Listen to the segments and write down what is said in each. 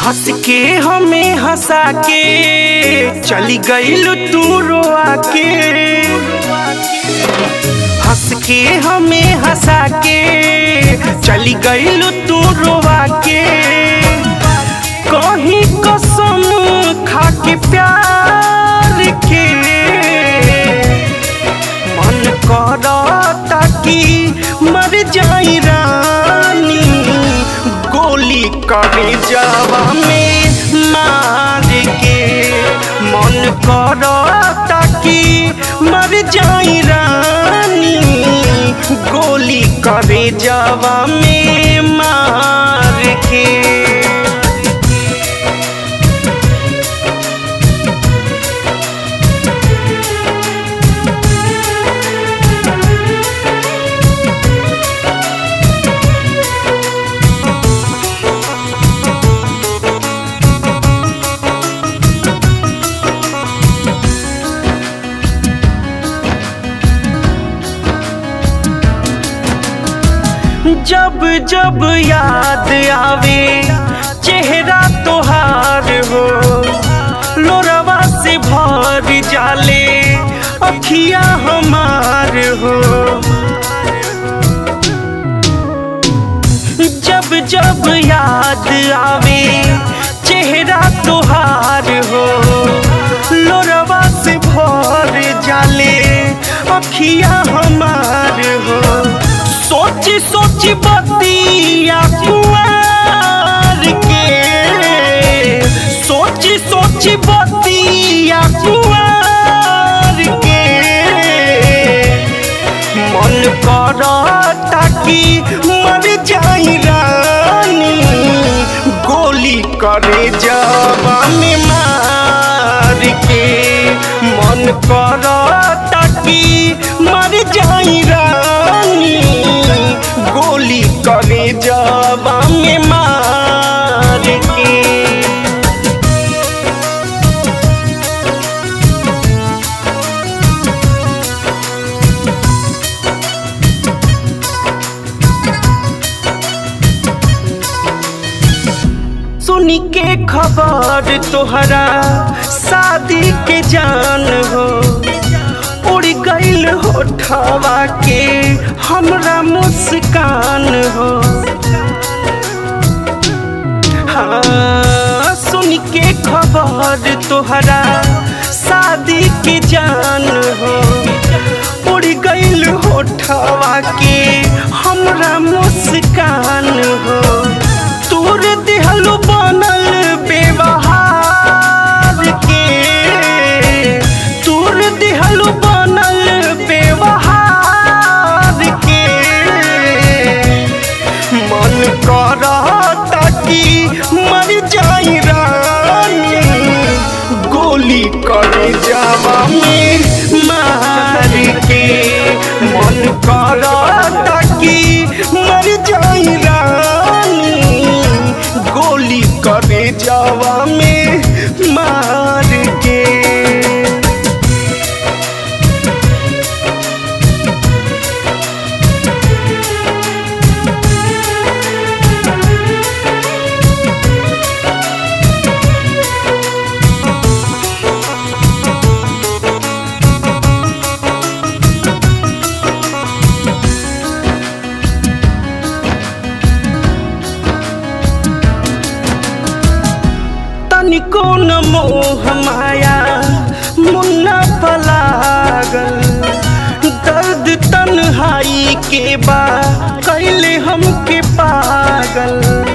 हंस के हमें हंसा के चली गईल तू रोआ के। हंस के हमें हंसा के चली गईल तू रोआ के। कहीं कसम खा के प्यार के मन करता कि मर जाई रानी, गोली करे जावा में मार के। मन करता कि मर जाई रानी, गोली करे जावा में मार के। जब जब याद आवे चेहरा तोहार हो, लोरवा से भर जाले अखियां हमार हो। जब जब याद आवे चेहरा तोहार हो, लोरवा से भर जाले अखियां हमार हो। सोची सोची बतिया कुंवर के, सोची सोची बतिया कुंवर के। मन करता कि मर जाई रानी, गोली करे जावा में मार के। मन करता कि मर जाई रानी, गोली करे जावा में मार के। सुनी के खबर तोहरा शादी के जान हो, उड़ गईल होठवा के हमरा मुस्कान हो। हाँ, सुन के खबर तोहरा शादी के जान हो, उड़ गईल होठवा के हमरा मुस्कान हो। तोर दिहलु बनल बेवहार के, तोर दिहलु बनल बेवहार के। मन करता कि मर जाई रानी, गोली करे जावा में मार के। मन करता कि मर जाई रानी, गोली करे जावा में मार के। तनिको न मोह माया मुन्ना पलागल, दर्द तन्हाई के बा कैले हमके पागल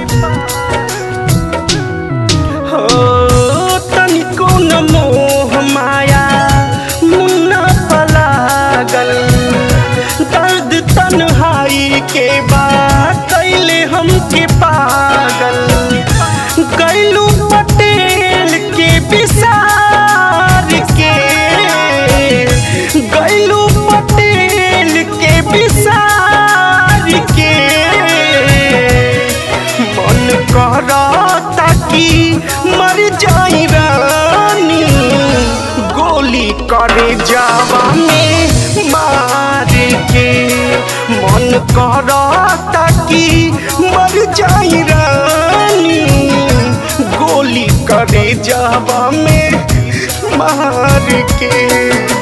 हो। तनिको न मोह माया मुन्ना पलागल, दर्द तन्हाई के बा कैले हमके पागल। कैलू पटेल के विसार के, गैलू पटेल के विसार के। मन करता कि मर जाई रानी, गोली करे जावा में मार के। मन करता कि मर जाई रानी, करे जावा में मार के।